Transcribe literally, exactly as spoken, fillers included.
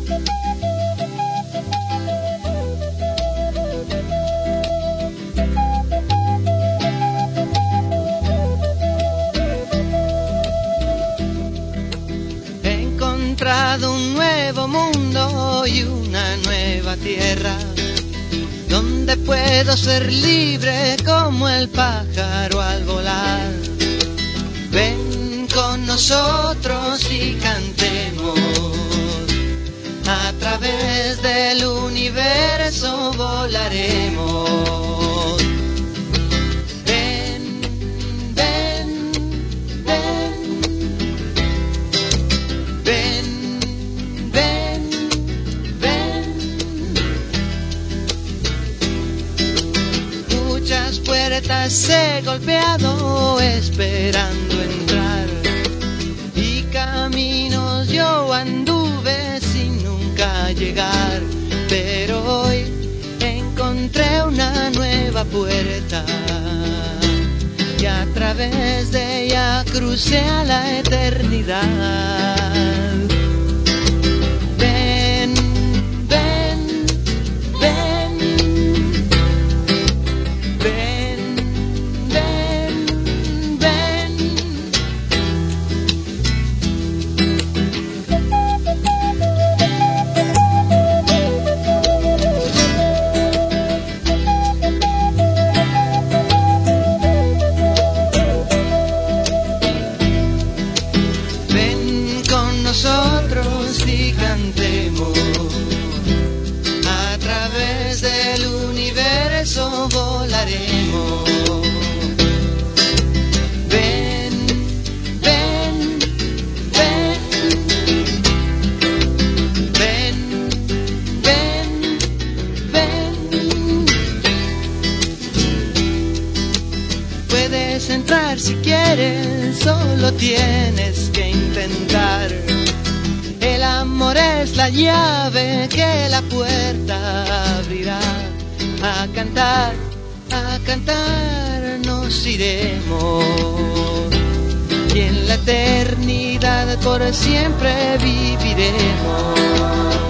Un nuevo mundo y una nueva tierra, donde puedo ser libre como el pájaro al volar. Ven con nosotros y cantemos, a través del universo volaremos. Puertas he golpeado esperando entrar, y caminos yo anduve sin nunca llegar, pero hoy encontré una nueva puerta y a través de ella crucé a la eternidad. Ven, ven, ven. Nosotros y cantemos, a través del universo volaremos. Ven, ven, ven, ven, ven, ven. Puedes entrar si quieres, solo tienes que intentar. El amor es la llave que la puerta abrirá. A cantar, a cantar nos iremos, y en la eternidad por siempre viviremos.